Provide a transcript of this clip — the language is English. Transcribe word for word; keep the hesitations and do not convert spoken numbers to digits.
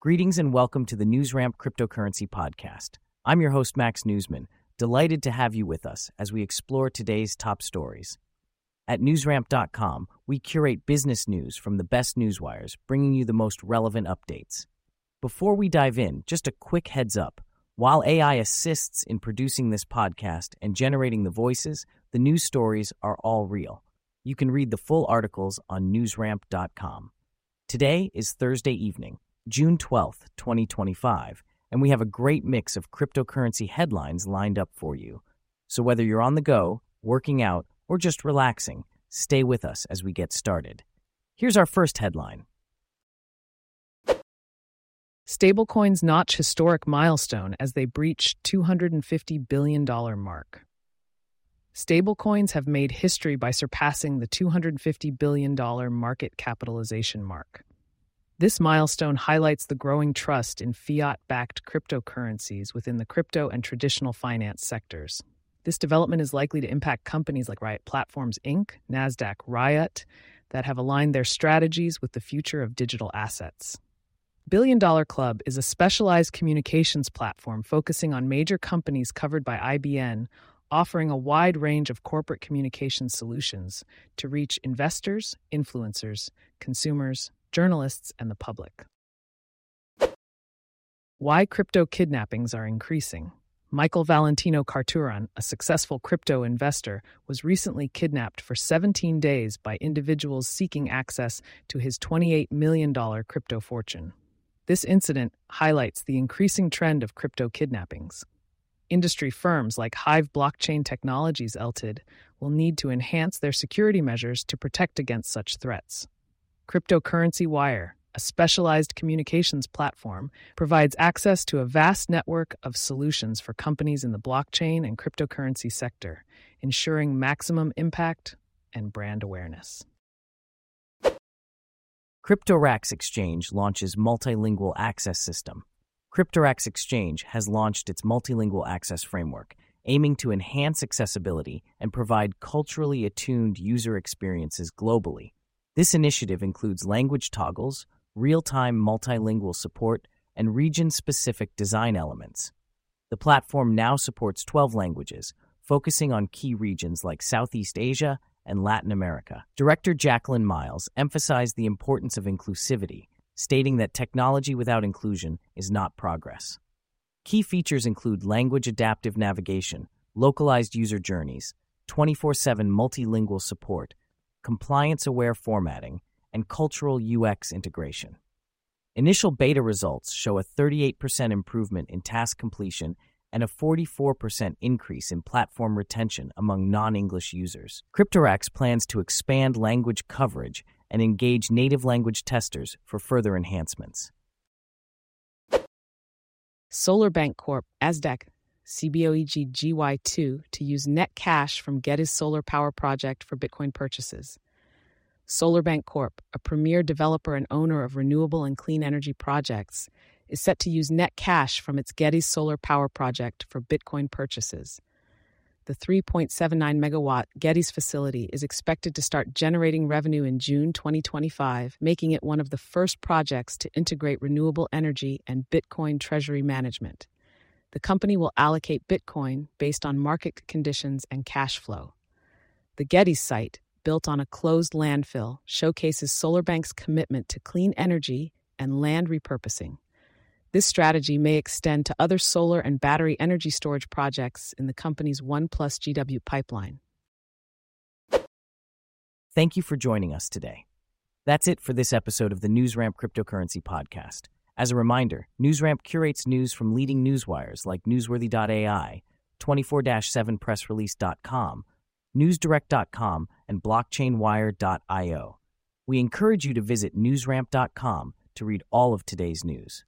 Greetings and welcome to the NewsRamp Cryptocurrency Podcast. I'm your host, Max Newsman, delighted to have you with us as we explore today's top stories. At newsramp dot com, we curate business news from the best newswires, bringing you the most relevant updates. Before we dive in, just a quick heads up. While A I assists in producing this podcast and generating the voices, the news stories are all real. You can read the full articles on newsramp dot com. Today is Thursday evening, June twelfth, twenty twenty-five, and we have a great mix of cryptocurrency headlines lined up for you. So whether you're on the go, working out, or just relaxing, stay with us as we get started. Here's our first headline. Stablecoins notch historic milestone as they breach two hundred fifty billion dollars mark. Stablecoins have made history by surpassing the two hundred fifty billion dollars market capitalization mark. This milestone highlights the growing trust in fiat-backed cryptocurrencies within the crypto and traditional finance sectors. This development is likely to impact companies like Riot Platforms, Incorporated, NASDAQ, Riot, that have aligned their strategies with the future of digital assets. Billion Dollar Club is a specialized communications platform focusing on major companies covered by I B N, offering a wide range of corporate communication solutions to reach investors, influencers, consumers, journalists, and the public. Why crypto kidnappings are increasing. Michael Valentino Carturan, a successful crypto investor, was recently kidnapped for seventeen days by individuals seeking access to his twenty-eight million dollars crypto fortune. This incident highlights the increasing trend of crypto kidnappings. Industry firms like Hive Blockchain Technologies Limited will need to enhance their security measures to protect against such threats. Cryptocurrency Wire, a specialized communications platform, provides access to a vast network of solutions for companies in the blockchain and cryptocurrency sector, ensuring maximum impact and brand awareness. CryptoRax Exchange launches multilingual access system. CryptoRax Exchange has launched its multilingual access framework, aiming to enhance accessibility and provide culturally attuned user experiences globally. This initiative includes language toggles, real-time multilingual support, and region-specific design elements. The platform now supports twelve languages, focusing on key regions like Southeast Asia and Latin America. Director Jacqueline Miles emphasized the importance of inclusivity, stating that technology without inclusion is not progress. Key features include language adaptive navigation, localized user journeys, twenty-four seven multilingual support, compliance-aware formatting, and cultural U X integration. Initial beta results show a thirty-eight percent improvement in task completion and a forty-four percent increase in platform retention among non-English users. CryptoRax plans to expand language coverage and engage native language testers for further enhancements. SolarBank Corp, ASDAQ, C B O E G G Y two to use net cash from Getty's solar power project for Bitcoin purchases. SolarBank Corp, a premier developer and owner of renewable and clean energy projects, is set to use net cash from its Getty's solar power project for Bitcoin purchases. The three point seven nine megawatt Getty's facility is expected to start generating revenue in June twenty twenty-five, making it one of the first projects to integrate renewable energy and Bitcoin treasury management. The company will allocate Bitcoin based on market conditions and cash flow. The Getty's site, built on a closed landfill, showcases SolarBank's commitment to clean energy and land repurposing. This strategy may extend to other solar and battery energy storage projects in the company's one plus G W pipeline. Thank you for joining us today. That's it for this episode of the NewsRamp Cryptocurrency Podcast. As a reminder, NewsRamp curates news from leading newswires like newsworthy dot A I, twenty-four seven press release dot com, newsdirect dot com, and blockchain wire dot io. We encourage you to visit newsramp dot com to read all of today's news.